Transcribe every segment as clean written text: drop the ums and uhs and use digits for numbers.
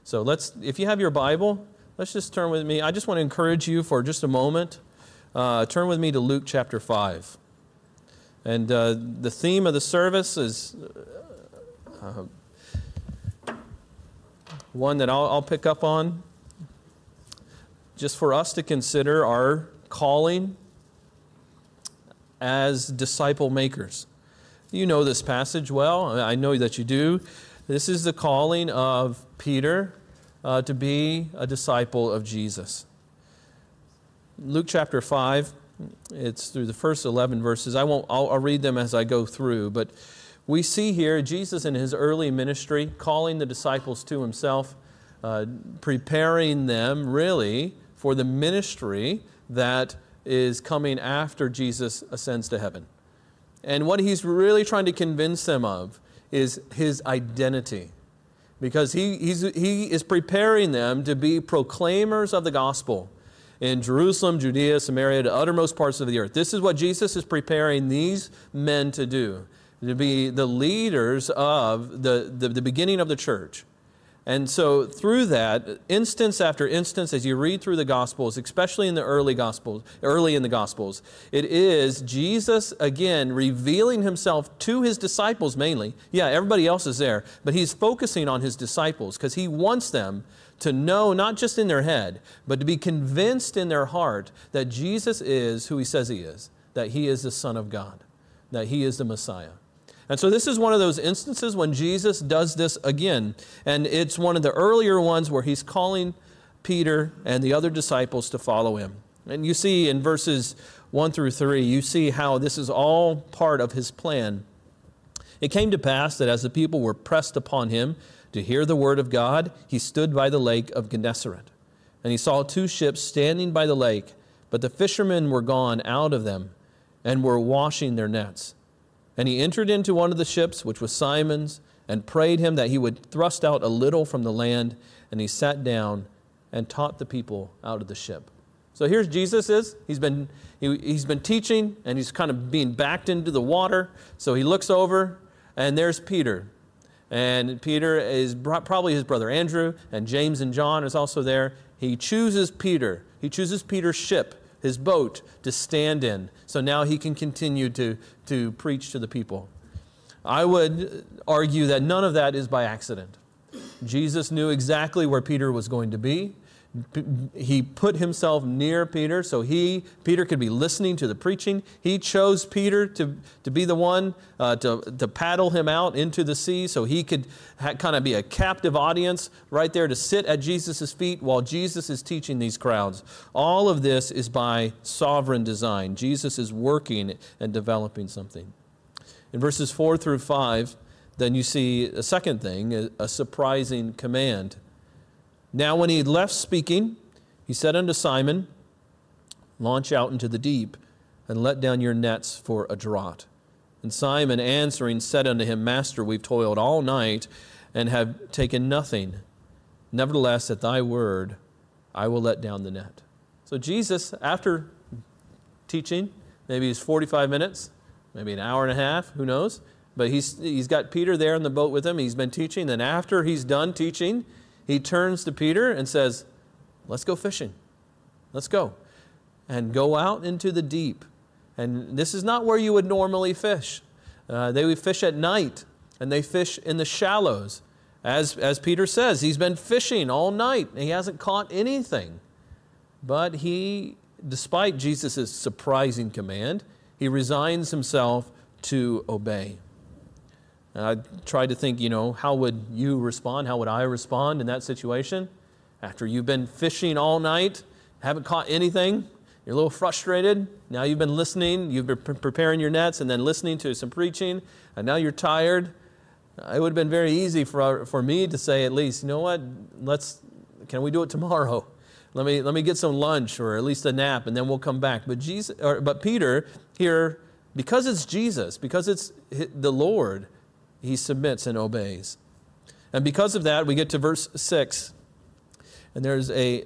So if you have your Bible, let's just turn with me. I just want to encourage you for just a moment. Turn with me to Luke chapter 5. And the theme of the service is one that I'll pick up on, just for us to consider our calling as disciple makers. You know this passage well. I know that you do. This is the calling of Peter to be a disciple of Jesus. Luke chapter 5, it's through the first 11 verses. I'll read them as I go through, but we see here Jesus in his early ministry calling the disciples to himself, preparing them really for the ministry that is coming after Jesus ascends to heaven. And what he's really trying to convince them of is his identity, because he is preparing them to be proclaimers of the gospel in Jerusalem, Judea, Samaria, to uttermost parts of the earth. This is what Jesus is preparing these men to do, to be the leaders of the beginning of the church. And so through that, instance after instance, as you read through the Gospels, especially in the early in the Gospels, it is Jesus, again, revealing himself to his disciples mainly. Yeah, everybody else is there, but he's focusing on his disciples because he wants them to know, not just in their head, but to be convinced in their heart that Jesus is who he says he is, that he is the Son of God, that he is the Messiah. And so this is one of those instances when Jesus does this again. And it's one of the earlier ones where he's calling Peter and the other disciples to follow him. And you see in verses 1 through 3, you see how this is all part of his plan. It came to pass that as the people were pressed upon him to hear the word of God, he stood by the lake of Gennesaret. And he saw 2 ships standing by the lake, but the fishermen were gone out of them and were washing their nets. And he entered into one of the ships, which was Simon's, and prayed him that he would thrust out a little from the land. And he sat down and taught the people out of the ship. So here's Jesus he's been teaching, and he's kind of being backed into the water. So he looks over, and there's Peter. And Peter is probably his brother Andrew, and James and John is also there. He chooses Peter. He chooses Peter's ship, his boat, to stand in. So now he can continue to preach to the people. I would argue that none of that is by accident. Jesus knew exactly where Peter was going to be. He put himself near Peter so Peter could be listening to the preaching. He chose Peter to be the one to paddle him out into the sea so he could kind of be a captive audience right there to sit at Jesus' feet while Jesus is teaching these crowds. All of this is by sovereign design. Jesus is working and developing something. In verses 4 through 5, then you see a second thing, a surprising command. Now when he had left speaking, he said unto Simon, launch out into the deep, and let down your nets for a draught. And Simon answering said unto him, Master, we've toiled all night, and have taken nothing. Nevertheless, at thy word, I will let down the net. So Jesus, after teaching, maybe it's 45 minutes, maybe an hour and a half, who knows? But he's got Peter there in the boat with him. He's been teaching. Then after he's done teaching, he turns to Peter and says, let's go fishing. Let's go. And go out into the deep. And this is not where you would normally fish. They would fish at night, and they fish in the shallows. As Peter says, he's been fishing all night, and he hasn't caught anything. But despite Jesus' surprising command, he resigns himself to obey. And I tried to think, how would you respond? How would I respond in that situation? After you've been fishing all night, haven't caught anything, you're a little frustrated. Now you've been listening, you've been preparing your nets and then listening to some preaching, and now you're tired. It would have been very easy for me to say at least, you know what, can we do it tomorrow? Let me get some lunch or at least a nap, and then we'll come back. But Peter here, because it's Jesus, because it's the Lord, he submits and obeys. And because of that, we get to verse 6, and there's a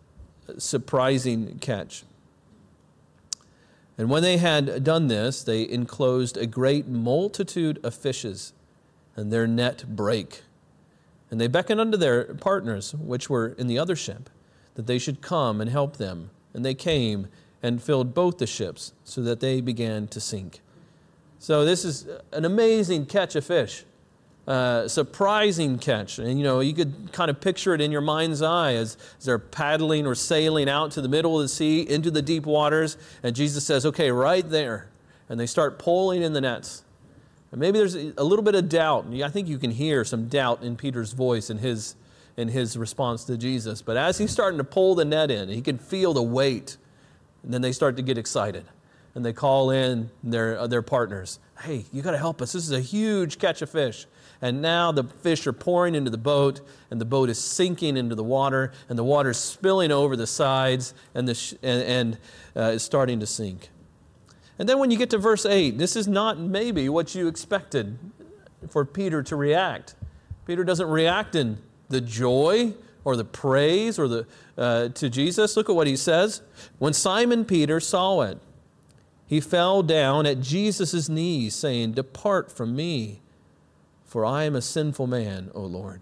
surprising catch. And when they had done this, they enclosed a great multitude of fishes, and their net brake. And they beckoned unto their partners, which were in the other ship, that they should come and help them. And they came and filled both the ships, so that they began to sink. So this is an amazing catch of fish. Surprising catch. And you could kind of picture it in your mind's eye as they're paddling or sailing out to the middle of the sea into the deep waters. And Jesus says, okay, right there. And they start pulling in the nets. And maybe there's a little bit of doubt. I think you can hear some doubt in Peter's voice in his response to Jesus. But as he's starting to pull the net in, he can feel the weight. And then they start to get excited. And they call in their partners. Hey, you got to help us. This is a huge catch of fish. And now the fish are pouring into the boat, and the boat is sinking into the water, and the water is spilling over the sides, and is starting to sink. And then when you get to verse 8, this is not maybe what you expected for Peter to react. Peter doesn't react in the joy or the praise or to Jesus. Look at what he says. When Simon Peter saw it, he fell down at Jesus' knees, saying, "Depart from me, for I am a sinful man, O Lord."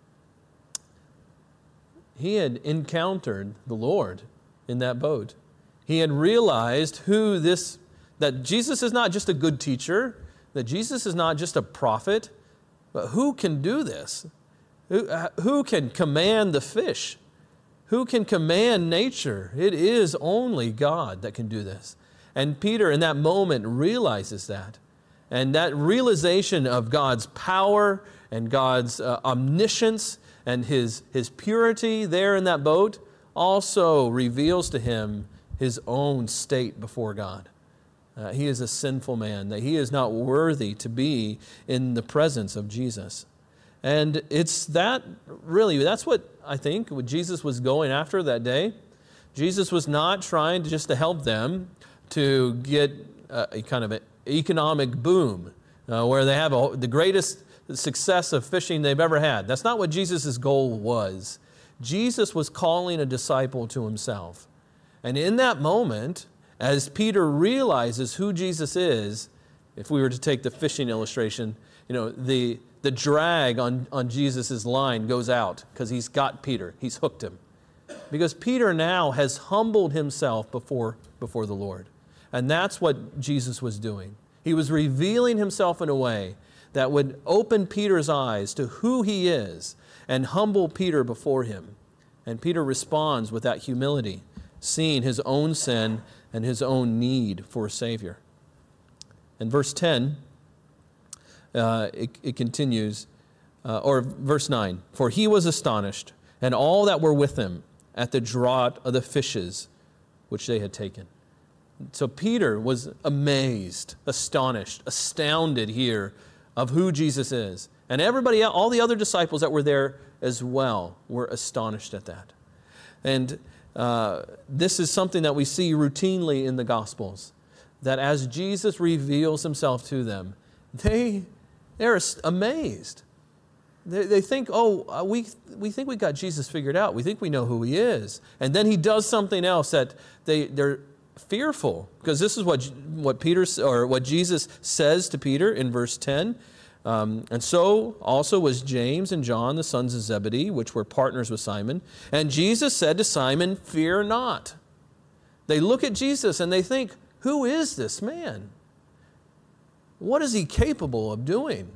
He had encountered the Lord in that boat. He had realized that Jesus is not just a good teacher, that Jesus is not just a prophet, but who can do this? Who can command the fish? Who can command nature? It is only God that can do this. And Peter in that moment realizes that. And that realization of God's power and God's omniscience and His purity there in that boat also reveals to him his own state before God. He is a sinful man, that he is not worthy to be in the presence of Jesus. And it's that's what I think what Jesus was going after that day. Jesus was not trying just to help them to get a kind of an economic boom where they have the greatest success of fishing they've ever had. That's not what Jesus' goal was. Jesus was calling a disciple to himself. And in that moment, as Peter realizes who Jesus is, if we were to take the fishing illustration, the drag on Jesus' line goes out because he's got Peter. He's hooked him. Because Peter now has humbled himself before the Lord. And that's what Jesus was doing. He was revealing himself in a way that would open Peter's eyes to who he is and humble Peter before him. And Peter responds with that humility, seeing his own sin and his own need for a Savior. In verse 10, it continues, or verse 9, "For he was astonished, and all that were with him, at the draught of the fishes which they had taken." So Peter was amazed, astonished, astounded here of who Jesus is. And everybody else, all the other disciples that were there as well, were astonished at that. And this is something that we see routinely in the Gospels, that as Jesus reveals himself to them, they're amazed. They think, we think we got Jesus figured out. We think we know who he is. And then he does something else that they're fearful, because this is what Jesus says to Peter in verse 10. And so also was James and John, the sons of Zebedee, which were partners with Simon. And Jesus said to Simon, "Fear not." They look at Jesus and they think, who is this man? What is he capable of doing?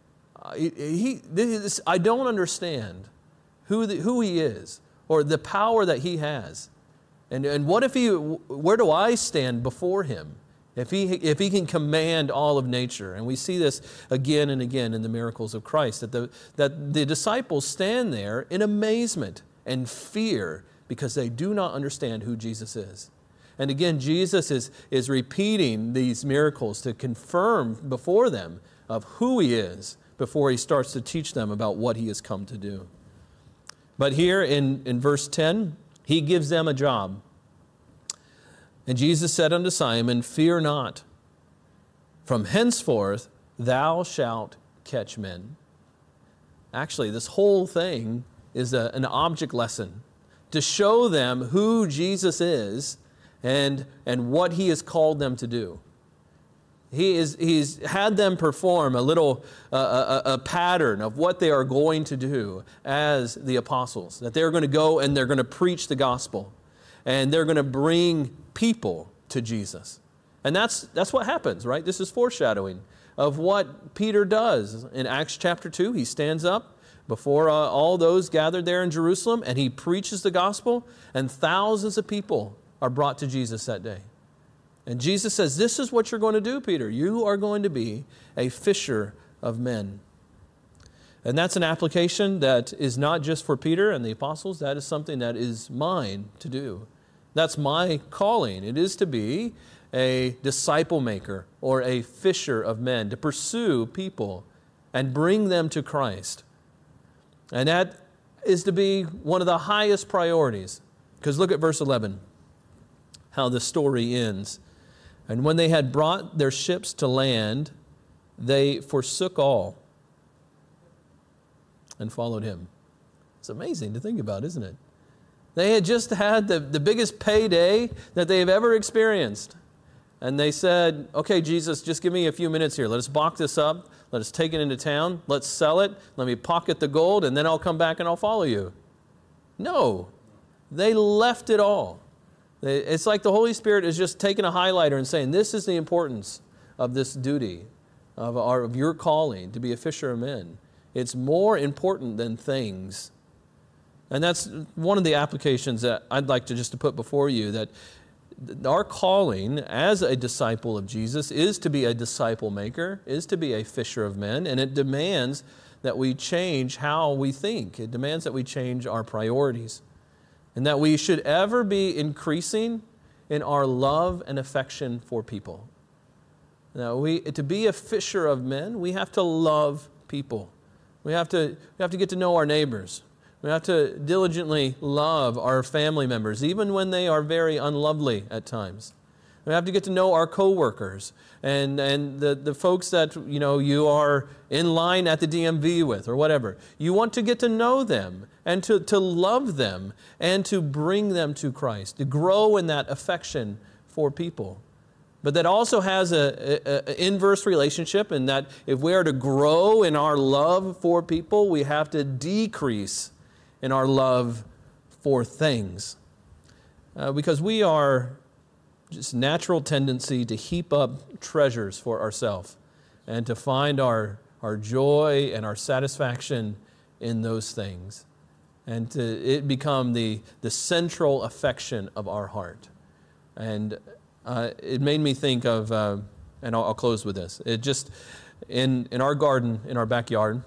I don't understand who he is or the power that he has. And what if where do I stand before him? If he can command all of nature. And we see this again and again in the miracles of Christ, that the disciples stand there in amazement and fear because they do not understand who Jesus is. And again, Jesus is repeating these miracles to confirm before them of who he is before he starts to teach them about what he has come to do. But here in verse 10, he gives them a job. And Jesus said unto Simon, "Fear not. From henceforth thou shalt catch men." Actually, this whole thing is an object lesson to show them who Jesus is and what he has called them to do. He's had them perform a little a pattern of what they are going to do as the apostles, that they're going to go and they're going to preach the gospel, and they're going to bring people to Jesus. And that's what happens, right? This is foreshadowing of what Peter does. In Acts chapter 2, he stands up before all those gathered there in Jerusalem, and he preaches the gospel, and thousands of people are brought to Jesus that day. And Jesus says, this is what you're going to do, Peter. You are going to be a fisher of men. And that's an application that is not just for Peter and the apostles. That is something that is mine to do. That's my calling. It is to be a disciple maker or a fisher of men, to pursue people and bring them to Christ. And that is to be one of the highest priorities. Because look at verse 11, how the story ends. And when they had brought their ships to land, they forsook all and followed him. It's amazing to think about, isn't it? They had just had the biggest payday that they have ever experienced. And they said, okay, Jesus, just give me a few minutes here. Let us balk this up. Let us take it into town. Let's sell it. Let me pocket the gold, and then I'll come back and I'll follow you. No, they left it all. It's like the Holy Spirit is just taking a highlighter and saying, this is the importance of this duty, of your calling to be a fisher of men. It's more important than things. And that's one of the applications that I'd like to put before you, that our calling as a disciple of Jesus is to be a disciple maker, is to be a fisher of men, and it demands that we change how we think. It demands that we change our priorities, and that we should ever be increasing in our love and affection for people. Now, to be a fisher of men, we have to love people. We have to get to know our neighbors. We have to diligently love our family members, even when they are very unlovely at times. We have to get to know our coworkers and the folks that you are in line at the DMV with or whatever. You want to get to know them and to love them and to bring them to Christ, to grow in that affection for people. But that also has an inverse relationship, in that if we are to grow in our love for people, we have to decrease in our love for things. Because we are just natural tendency to heap up treasures for ourselves and to find our joy and our satisfaction in those things, and to it become the central affection of our heart. And it made me think of, and I'll close with this. It just, in our garden, in our backyard,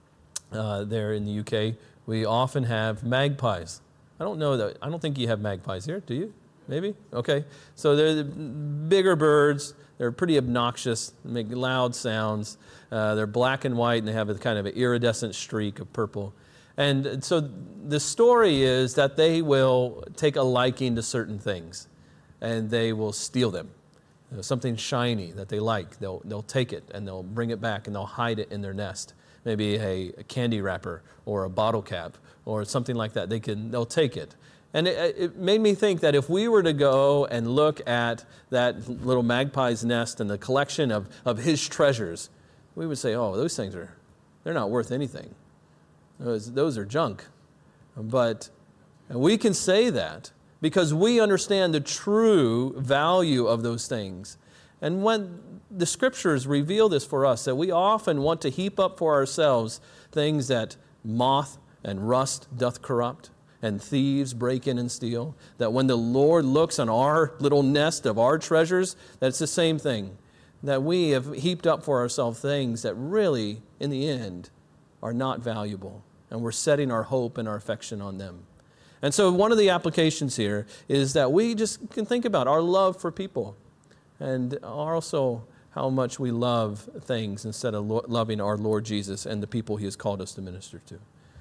there in the UK, we often have magpies. I don't think you have magpies here, do you? Maybe? Okay. So they're the bigger birds. They're pretty obnoxious, make loud sounds. They're black and white, and they have a kind of an iridescent streak of purple. And so the story is that they will take a liking to certain things, and they will steal them. Something shiny that they like, they'll take it, and they'll bring it back, and they'll hide it in their nest. Maybe a candy wrapper or a bottle cap or something like that. They'll take it. And it made me think that if we were to go and look at that little magpie's nest and the collection of his treasures, we would say, oh, those things they're not worth anything. Those are junk. But we can say that because we understand the true value of those things. And when the Scriptures reveal this for us, that we often want to heap up for ourselves things that moth and rust doth corrupt, and thieves break in and steal, that when the Lord looks on our little nest of our treasures, that's the same thing, that we have heaped up for ourselves things that really, in the end, are not valuable, and we're setting our hope and our affection on them. And so one of the applications here is that we just can think about our love for people, and also how much we love things instead of loving our Lord Jesus and the people He has called us to minister to.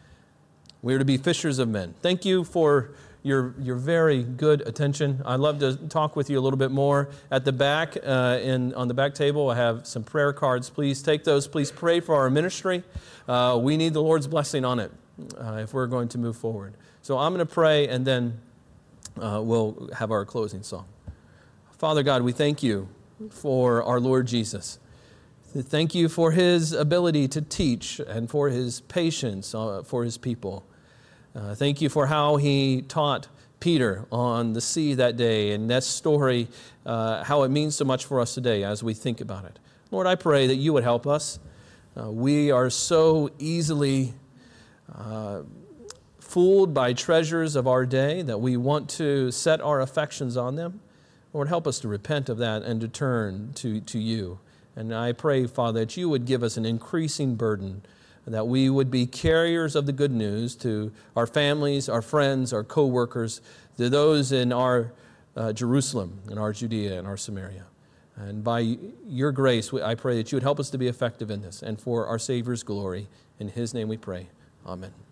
We are to be fishers of men. Thank you for your very good attention. I'd love to talk with you a little bit more. At the back, on the back table, I have some prayer cards. Please take those. Please pray for our ministry. We need the Lord's blessing on it if we're going to move forward. So I'm going to pray, and then we'll have our closing song. Father God, we thank you for our Lord Jesus. Thank you for his ability to teach and for his patience for his people. Thank you for how he taught Peter on the sea that day, and that story, how it means so much for us today as we think about it. Lord, I pray that you would help us. We are so easily fooled by treasures of our day that we want to set our affections on them. Lord, help us to repent of that and to turn to you. And I pray, Father, that you would give us an increasing burden, that we would be carriers of the good news to our families, our friends, our co-workers, to those in our Jerusalem, in our Judea, and our Samaria. And by your grace, I pray that you would help us to be effective in this and for our Savior's glory. In his name we pray. Amen.